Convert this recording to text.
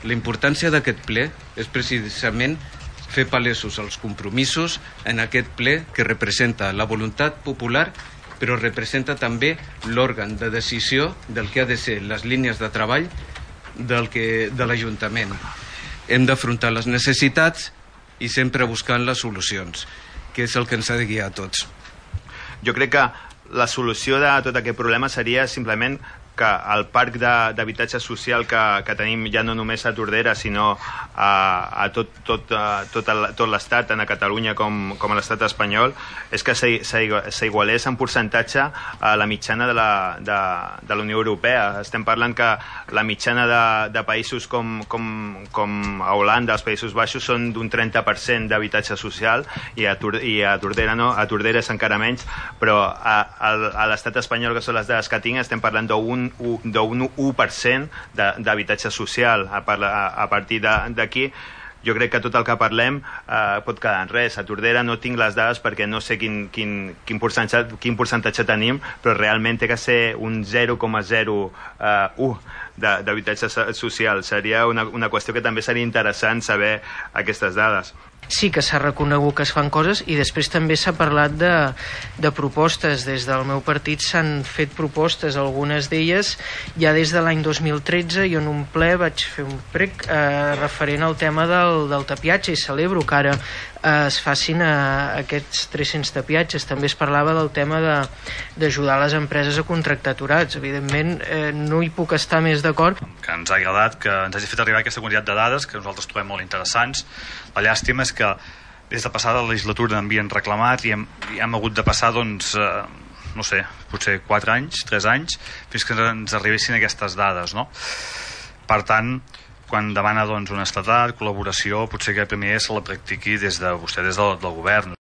La importància d'aquest ple és precisament fer palesos els compromisos en aquest ple que representa la voluntat popular, però representa també l'òrgan de decisió del que ha de ser les línies de treball de l'Ajuntament. Hem d'afrontar les necessitats i sempre buscant les solucions, que és el que ens ha de guiar a tots. Jo crec que la solució de tot aquest problema seria simplement que el parc d'habitatge social que tenim ja no només a Tordera sinó a tot l'estat, tant a Catalunya com a l'estat espanyol, és que s'igualés en percentatge a la mitjana de la Unió Europea. Estem parlant que la mitjana de països com a Holanda, els Països Baixos, són d'un 30% d'habitatge social i a Tordera no, a Tordera és encara menys, però a l'estat espanyol, que són les dades que tinc, estem parlant d'un 1% d'habitatge social. A partir d'aquí jo crec que tot el que parlem pot quedar en res. A Tordera no tinc les dades perquè no sé quin percentatge tenim, però realment té que ser un 0,01 d'habitatge social. Seria una qüestió que també seria interessant saber aquestes dades. Sí que s'ha reconegut que es fan coses i després també s'ha parlat de propostes. Des del meu partit s'han fet propostes, algunes d'elles ja des de l'any 2013. Jo en un ple vaig fer un prec referent al tema del tapiatge i celebro que ara es facin aquests 300 tapiatges. També es parlava del tema d'ajudar les empreses a contractar aturats. Evidentment no hi puc estar més d'acord. Que ens ha agradat que ens hagi fet arribar aquesta quantitat de dades que nosaltres trobem molt interessants. La llàstima és que des de passada legislatura n'havien reclamat i hem hagut de passar, doncs, no sé, potser 4 anys, 3 anys, fins que ens arribessin aquestes dades, no? Per tant, quan demana doncs, honestedat, col·laboració, potser que primer se la practiqui des del govern.